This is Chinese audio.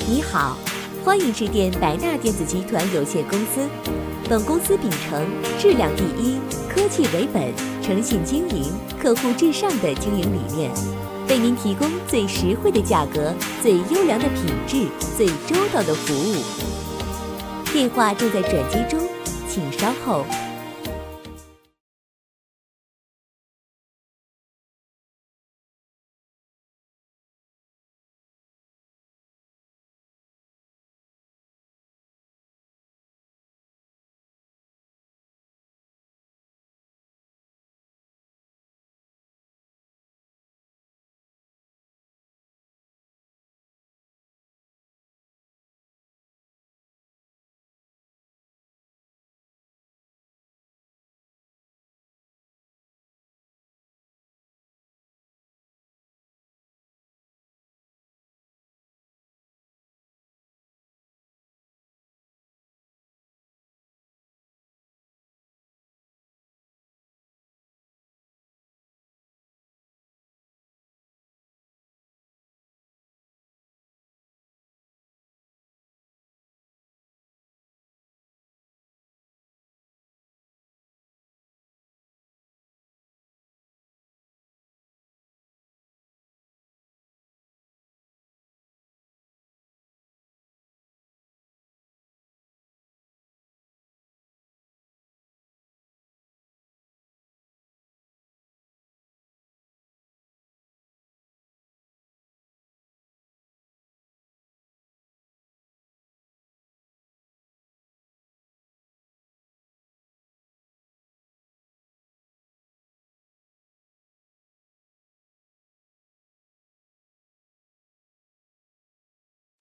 你好，欢迎致电百纳电子集团有限公司。本公司秉承质量第一、科技为本、诚信经营、客户至上的经营理念，为您提供最实惠的价格、最优良的品质、最周到的服务。电话正在转接中，请稍后。